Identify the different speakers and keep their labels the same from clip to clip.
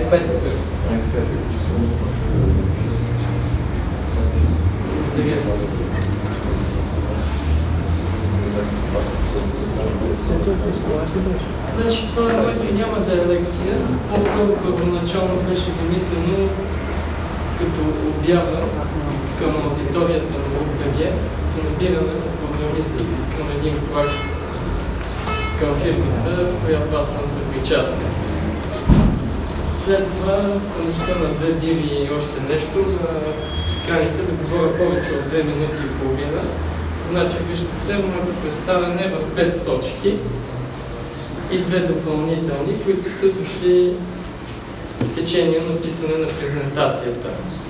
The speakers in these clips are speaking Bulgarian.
Speaker 1: 5. Значи това, което няма да е лекция, по-скоро първоначално беше замислено като обява към аудиторията на УПГ за набиране на програмисти към един проект към фирмата, в която аз съм съпричастен. След това, с помощта на 2 бири и още нещо, каните да говоря повече от 2 минути и половина. Значи, виждате, моето представяне в 5 точки и 2 допълнителни, които са дошли в течение на писане на презентацията.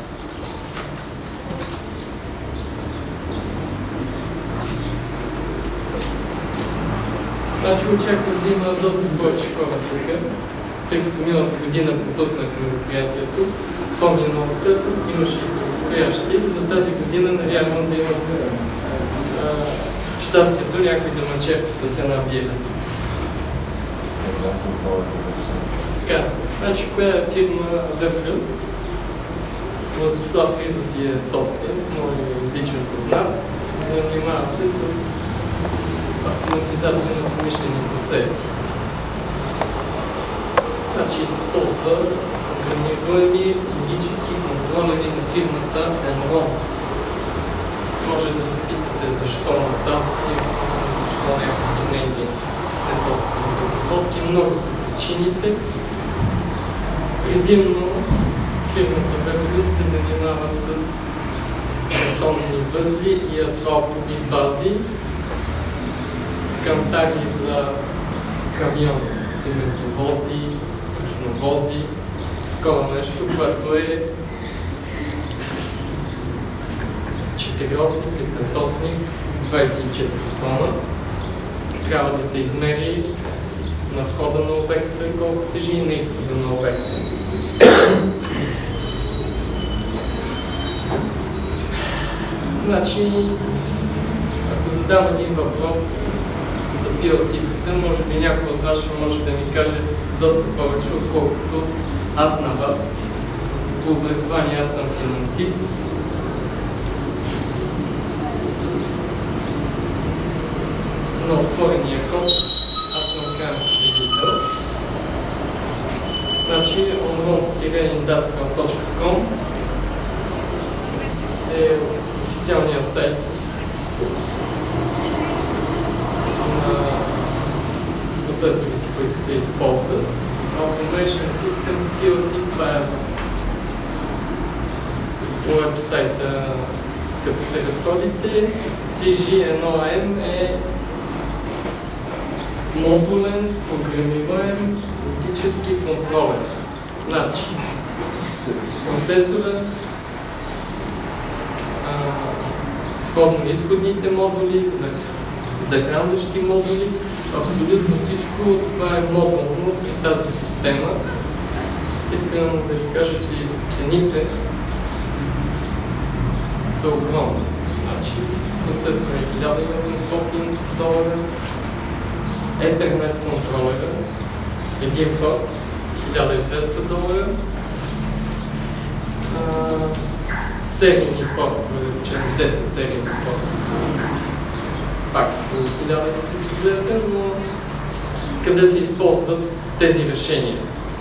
Speaker 1: Значи очаквам да има доста повече хора тук, тъй като миналата година пропуснах мероприятието. Помня новата, имаше и предстоящи. За тази година надявам да имат щастието някой да мъче с една бира. Така, значи коя е фирма Webplus? Владислав Ризов е собственик, мой личен познат. Занимава се с автоматизация на промишлени процеси. Значи използва програмируеми логически контролери на фирмата Enron. Може да запитате защо на тази фирма, защо някакви нейни собствени разработки. Много са причините. Предимно фирмата Webplus се занимава с бетонни възли и асфалтови бази, кантари за камион, цементовози, тучновози, такова нещо, което е 4-осник и 5-осник, 24 тона. Трябва да се измери на входа на обекта колко тежи и на изхода на обекта. Значи, ако задам един въпрос за PLC-тата, може би някой от вас ще може да ми каже доста повече, отколкото аз на вас. По образование аз съм финансист. На отворения код аз съм крайен потребител. Значи, onroad-industrial.com е официалният сайт на процесорите, които се използват. Automation System PLC, това е уебсайта, като се разходите. CG1M е модулен, програмируем, логически контролер. Значи, процесора, входно-изходните модули, захранващи модули, абсолютно всичко това е модулно при тази система. Искам да ви кажа, че цените са огромни. Значи, процесор е $1800, Ethernet контролера, един порт, $1200, серийни портове, да речем 10 серийни порта. Пак около 1000 да се изгледа, но къде се използват тези решения?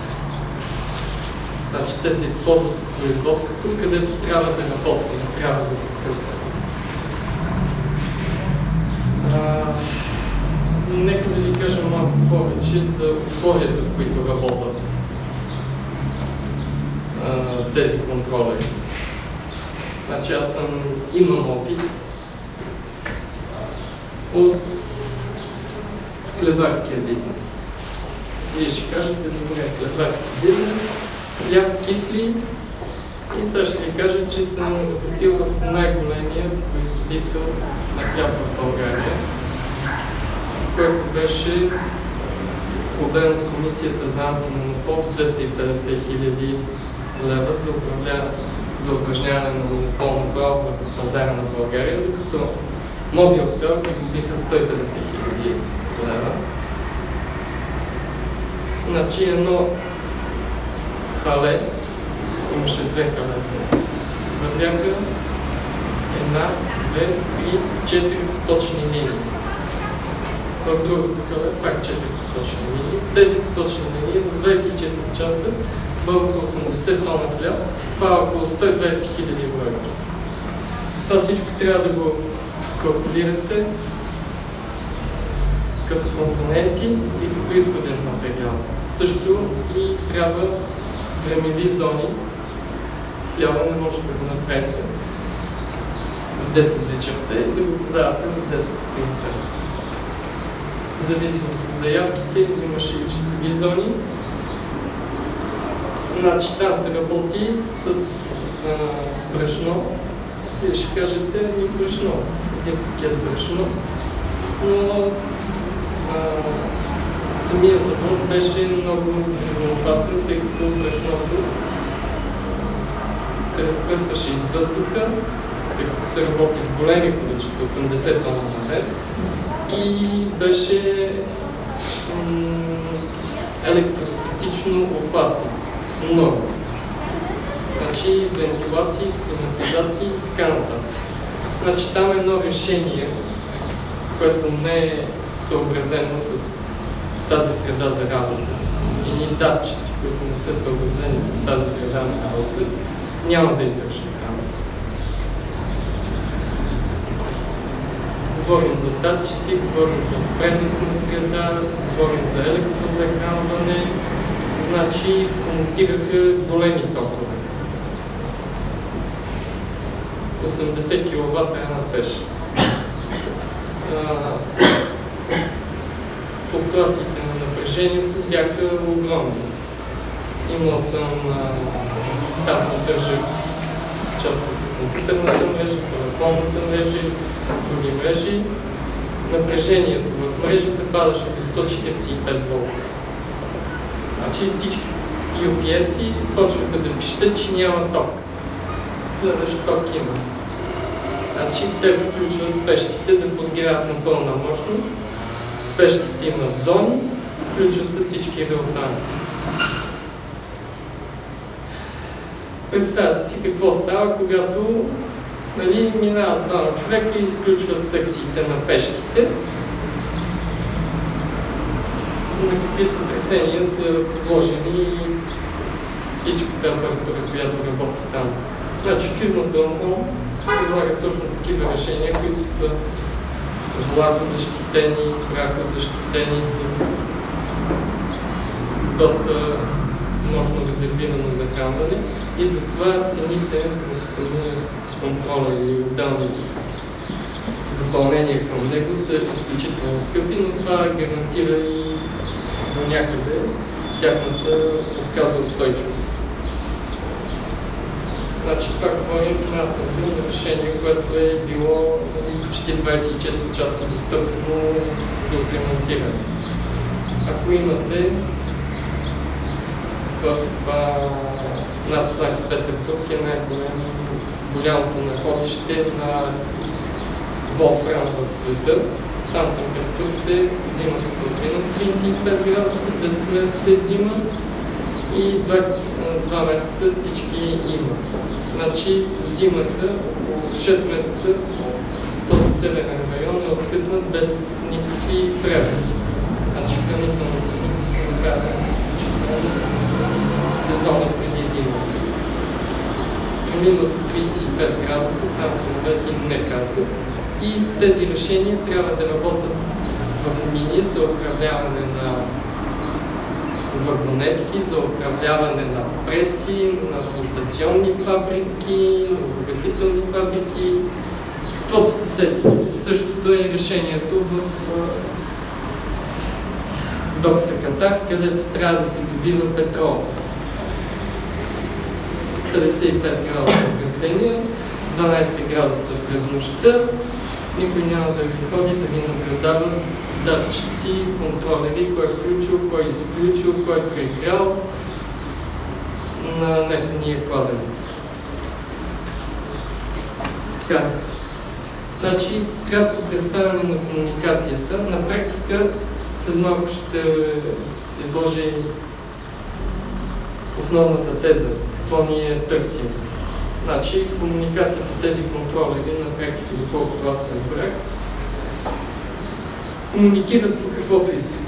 Speaker 1: Значи те се използват в производството, където трябва да работим, не трябва да прекъсваме. Нека да ви кажа малко повече за условията, в които работят тези контролери. Значи аз имам опит от хлебарския бизнес. Вие ще кажете, добре, хлебарски бизнес, хляб, кифли, и сега ще ви кажа, че съм работил в най-големия производител на хляб в България, който беше обявен от Комисията за антимонопол с 250 000 лева за упражняване на монополно право върху пазара на България, докато Мобилтел ги купиха 150 000 лева. Значи едно хале, имаше две халета. Вървяха една, две, три, 4 точни линии. В другото хале пак 4 точни линии. Тези точни линии за 24 часа бъл около 80 тона хляб, това е около 120 хиляди лева. Това всичко трябва да го калкулирате като компоненти и като изходен материал. Също и трябва времеви зони. Хляба не може да го направите в 10 вечерта и да го подавате в 10 сутринта. В зависимост от заявките имаше и часови зони. Значи там се работи с брашно. Вие ще кажете и брашно, един пакет брашно, но самия завод беше много взривоопасен, тъй като брашното се разпръсваше из въздуха, тъй като се работи с големи количества, 80 тона на ден, и беше електростатично опасно. Много. Значи вентилации, климатизации и така нататък. Значи там е едно решение, което не е съобразено с тази среда за работа. Или датчици, които не са съобразени с тази среда на работа, няма да издържат там. Говорим за датчици, говорим за преносна среда, говорим за електрозахранване, значи комутираха големи токове. 80 кВт една пеш. Флуктуациите на напрежението бяха огромни. Имал съм там поддържах част от компютърната мрежа, телефонната мрежа и други мрежи. Напрежението в мрежата падаше до 145 волта. Значи всички UPS-и почваха да пишат, че няма ток. Следващ ток има. Значи те включват пещите да подгряват на пълна мощност. Пещите имат зони, включват се всички реалтани. Представете си какво става, когато минават двама човека и изключват секциите на пещите. На какви сътресения са подложени всичката апаратура, която работи там. Значи фирмата ОМО предлага точно такива решения, които са влагозащитени, прахозащитени, с доста мощно резервирано захранване и затова цените на самия контрола и отделни допълнения към него са изключително скъпи, но това гарантира и до някъде тяхната отказва устойчивост. Значи това говорим, аз съм бил за решение, което е било почти 24 часа достъпно за отремонтиране. Ако имате в над Санкт-Петербург е най-голямото находище на волфрам в света. Там температурите зимата са от минус 35 градуса, 10 месеца е зима и 2 месеца птички има. Значи зимата, около 6 месеца, този северен район е откъснат без никакви превози. Значи хранителната се направя сезона преди зимата. При минус 35 градуса, там самолети не кацат. И тези решения трябва да работят в мини за управляване на вагонетки, за управляване на преси, на флотационни фабрики, на обогатителни фабрики. Каквото се сетите. Същото е решението в Докса Катар, където трябва да се добива петрол. 55 градуса през 12 градуса през нощта. Никой няма да ви ходи да ви наблюдава датчици, контролери, кой е включил, кой е изключил, кой е прегрял на нефтения кладенец. Така. Значи, кратко представяне на комуникацията. На практика, след малко ще изложи основната теза, какво ние търсим. Значи, комуникацията, тези контролери на практика, доколкото аз разбрах, комуникират по каквото искат.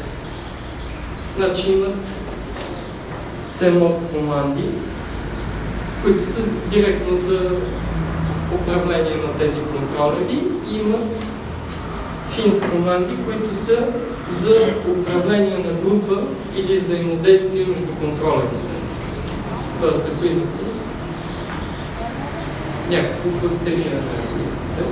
Speaker 1: Значи имат CMOD команди, които са директно за управление на тези контролери, и имат FINS команди, които са за управление на група или взаимодействие между контролерите. Тоест, ако имате някакво кластериране, ако искате.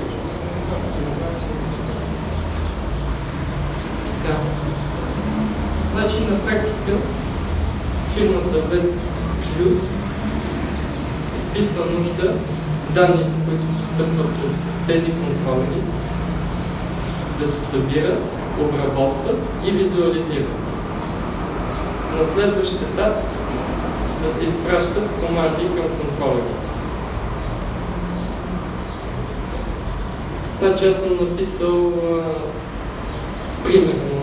Speaker 1: Да. Значи, на практика, фирмата WebPlus изпитва нужда данните, които постъпват от тези контролери, да се събират, обработват и визуализират. На следващ етап да се изпращат команди към контролерите. Значи аз съм написал примерно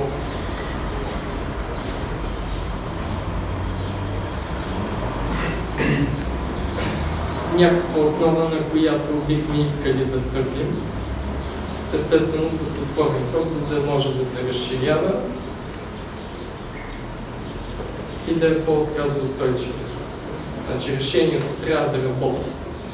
Speaker 1: някаква основа, на която бихме искали да стъпим. Естествено с отворен код, за да може да се разширява и да е по-отказоустойчиво. Значи решението трябва да работи.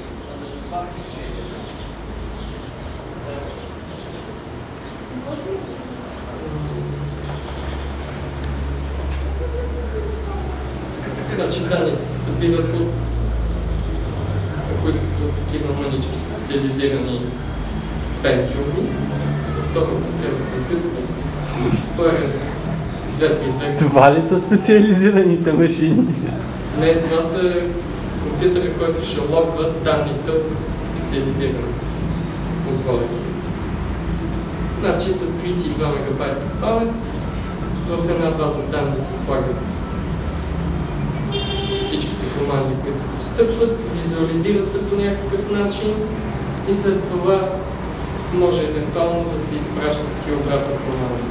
Speaker 1: Значи данните се събират от, ако искате, от такива мънички специализирани пентиуми, второ трябва компютър, първи Z3.
Speaker 2: Това ли са специализираните машини?
Speaker 1: Не, това са компютъри, които ще логват данните от специализирани контролери. Значи с 32 мегабайта памет в една база данни се слагат всичките команди, които постъпват, визуализират се по някакъв начин и след това може евентуално да се изпращат и обратно команди.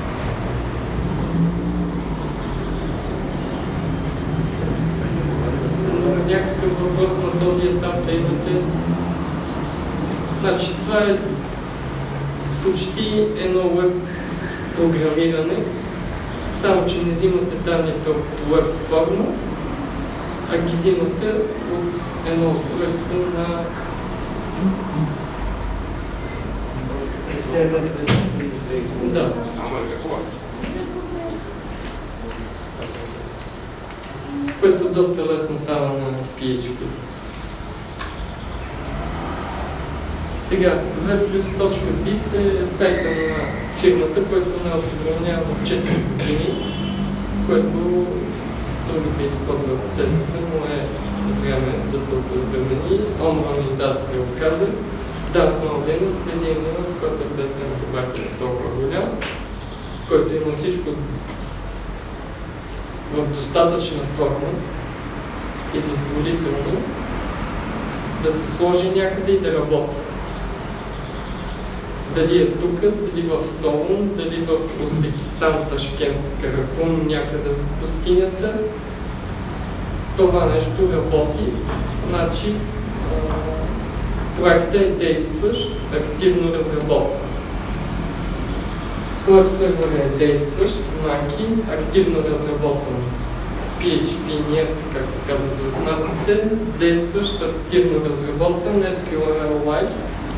Speaker 1: Някакъв въпрос на този етап да имате. Значи това е почти едно веб програмиране, само че не взимате данните от веб форма, а ги взимате от едно устройство на да. Което доста лесно става на PHP. Сега, WebPlus.biz е сайта на фирмата, който не осъвременява в 4 години, което другата или по-другата седмица му е време да се осъвремени. Omron Industrial каза, Dance Modeling с един минус, който е 10 мегабайта толкова голям, който има всичко в достатъчна форма и задоволително да се сложи някъде и да работи. Дали е тук, дали в Солун, дали в Узбекистан, Ташкент, Каракун, някъде в пустинята, това нещо работи. Значи проектът е действащ, активно разработван. Web сервер е действащ, Monkey, активно разработван. PHP нет, както казват руснаците, действащ, активно разработван, SQLite,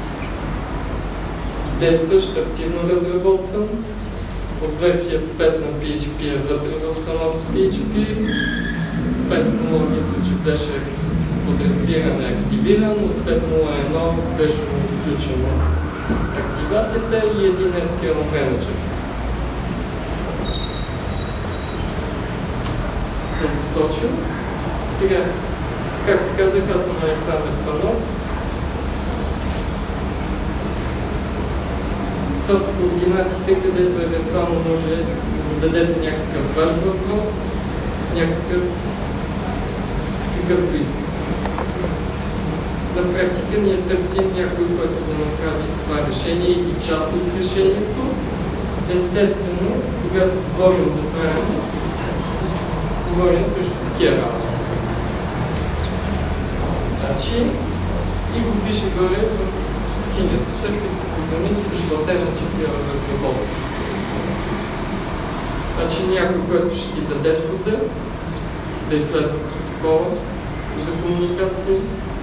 Speaker 1: действащ, активно разработван. От версия 5 на PHP е вътре в самото PHP. 5.0 мисля, че беше подразбиране активиран, от 5.0.1 беше изключена активацията и един SQL менеджер. Съм посочил. Сега, както казах, аз съм Александър Панов. Това са координатите, където евентуално може да зададете някакъв ваш въпрос, някакъв какъвто иска. На практика ние търсим някой, който да направи това решение или част от решението. Естествено, когато говорим за правилно, говорим също такива работи. Значи, и го пише горе в синята, търсят се програмисти, платена чипира за работа. Значи някой, който ще ти даде спода, да изследва протокола за комуникация,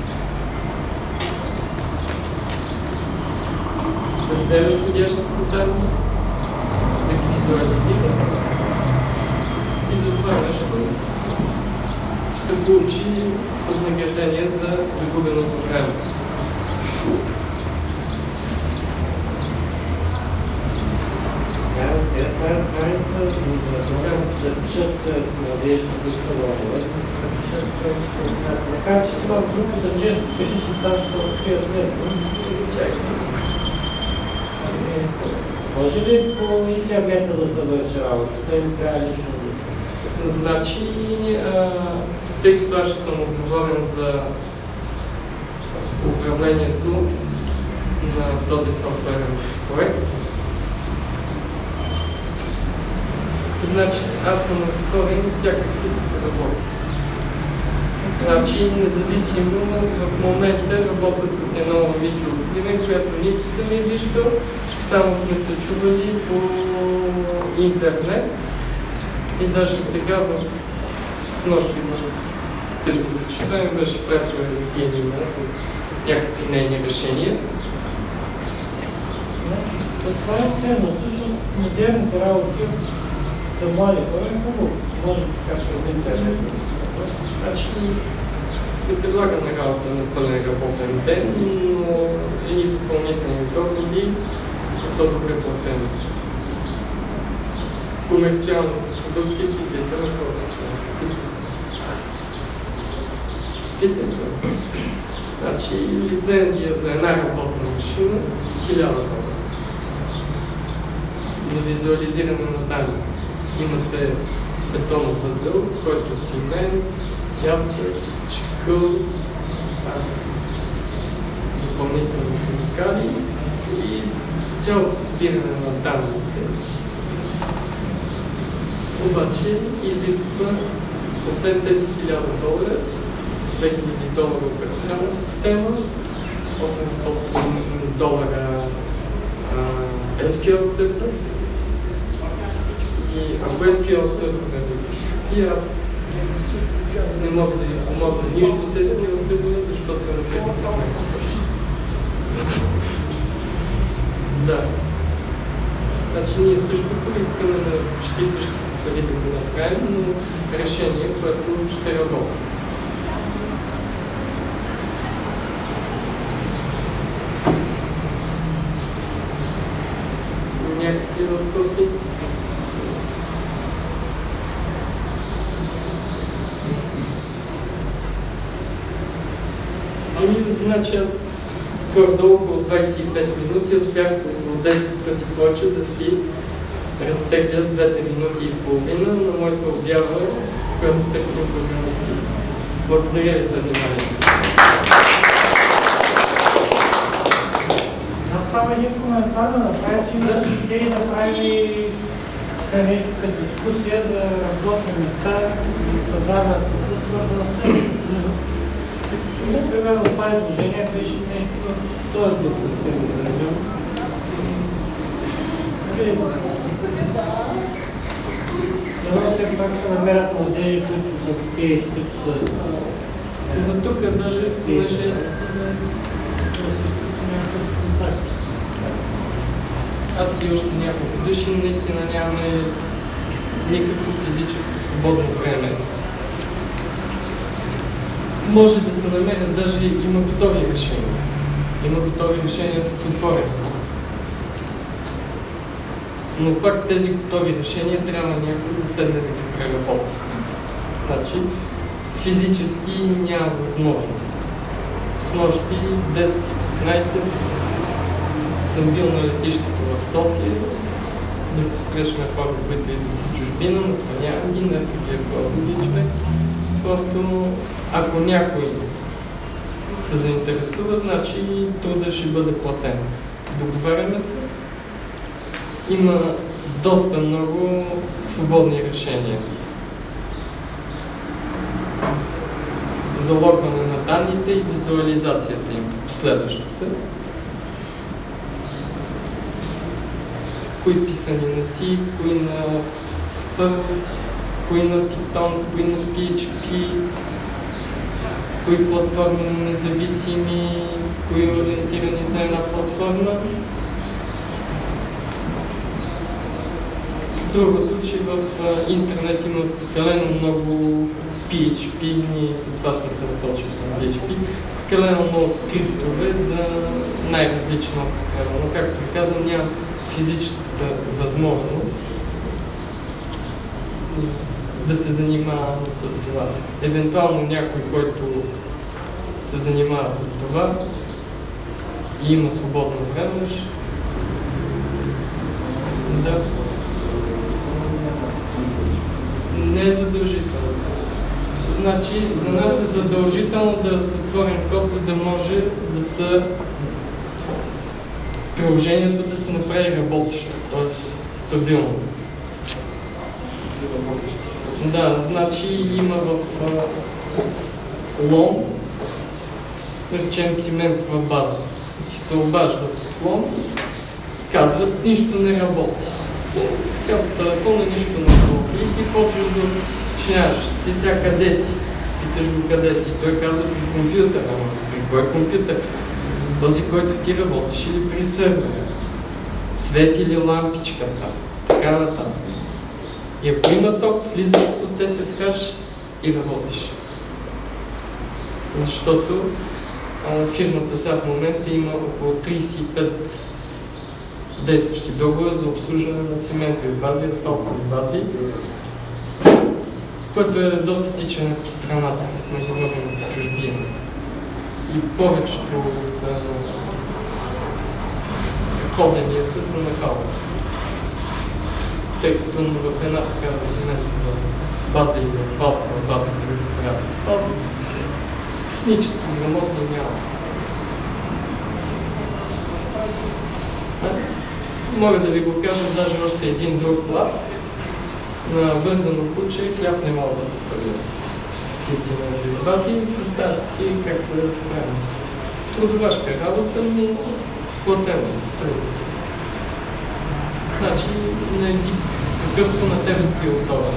Speaker 1: да вземе входящите данни, да ги визуализира и за това нещо ще получи възнаграждение за загубеното време.
Speaker 3: Да пишат младежи, които са нови, да пишат, да кажат, че това в групата често пише, че там ще открият нещо. Може ли по интернета да се върши работа? Те ми трябва лично да...
Speaker 1: Значи, тъй като аз ще съм отговорен за управлението на този софтуерен проект, значи аз съм отговорен всякак си да се работи. Значи, независимо, в момента работя с едно момиче от Сливен, която нито съм я виждал, само сме се чували по интернет и даже сега в нощи в късните часа ми беше пратила един с някакви нейни решения.
Speaker 3: Това е ценно. Всъщност, модерните работи за млади хора е хубаво. Може така през интернет.
Speaker 1: Значи, не предлагаме работа на пълен работен ден, но едни допълнителни доходи са добре платени. Комерциални продукти, питайте на хората. Питайте. Значи, лицензия за една работна машина $1000. За визуализиране на данни. Имате бетонов възел, който е цимент, пясък, чекъл, допълнителни химикали и цялото събиране на данните. Обаче изисква, освен тези $1000, $2000 операционна система, $800 SQL сервер. И ако SQL сервер да се щупи, аз не мога да ви помогна нищо с SQL сервер, защото е например за мен също. Да. Значи ние същото искаме на почти същите пари да го направим, но решение, което ще работи. Някакви въпроси? Значи аз горе-долу около 25 минути успях около 10 пъти повече да си разтегля 2 минути и половина на моята обява, която търсим програмисти. Благодаря ви за вниманието.
Speaker 3: Само един коментар да направя, че имаш идеи да прави нещо като дискусия за работни места и пазарна структура, свързана с това. Например, в това изложение беше нещо в този дух съвсем да кажем. Но все пак се намерят младежи, които са спееш, които са...
Speaker 1: За тук даже понеже аз и още няколко души наистина нямаме никакво физическо свободно време. Може да се намерят, даже има готови решения. Има готови решения с отворен. Но пак тези готови решения трябва някой да седне да ги преработи. Значи, физически няма възможност. С нощи 10-15 съм бил на летището в София, да посрещаме хора, които идват в чужбина, настанявам ги, днес ги е пробили човек. Просто, ако някой се заинтересува, значи труда ще бъде платен. Договаряме се. Има доста много свободни решения. залогване на данните и визуализацията им. Следващата. Кои писани на C, кои на Perl, кои на Python, кои на PHP, кои платформи независими, кои ориентирани за една платформа. Другото, че в интернет има прекалено много PHP, ние за това сме се насочили към PHP, прекалено много скриптове за най-различна употреба. Но както ви казвам, нямам физическата възможност да се занимава с това. Евентуално някой, който се занимава с това и има свободно време, да. Не е задължително. Значи, за нас е задължително да се отворим код, за да може да се приложението да се направи работещо, т.е. стабилно. Да, значи има в лом, речем циментова база. Ти се обаждат в лом, казват, нищо не работи. Така по телефона нищо не работи и ти почваш да уточняваш. Ти сега къде си? Питаш го къде си. Той казва при компютъра. При кой компютър? Този, който ти работиш или при сървъра. Свети ли лампичката? Така нататък. И ако има ток, влизаш с SSH и работиш. Защото фирмата сега в момента има около 35 действащи договори за обслужване на циментови бази, асфалтови бази, което е доста тичане по страната, не говорим по чужбина. И повечето от ходенията са на хаос. Тъй като в една такава циментова база или асфалтова база, където правят асфалт, технически ремонтни няма. Мога да ви го кажа даже още един друг лап. На вързано куче хляб не мога да представя. Птици на бази, представете си как се справя. Трудовашка работа, но платена строителство. Значи на език, какъвто на тебе ти е отдава.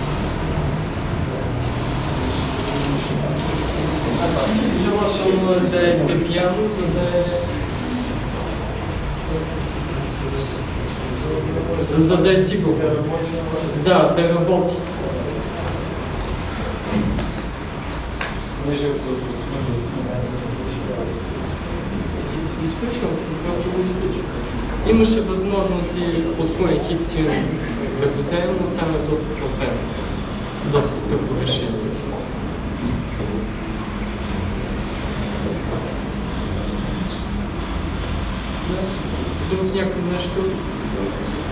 Speaker 1: Желателно да е припияно, за да е сигурно. Да, да работи. Изключвам, просто го изключвам. Имаше възможност и от Unix да го вземем, но там е доста платено. Доста скъпо решение. Друг някой нещо?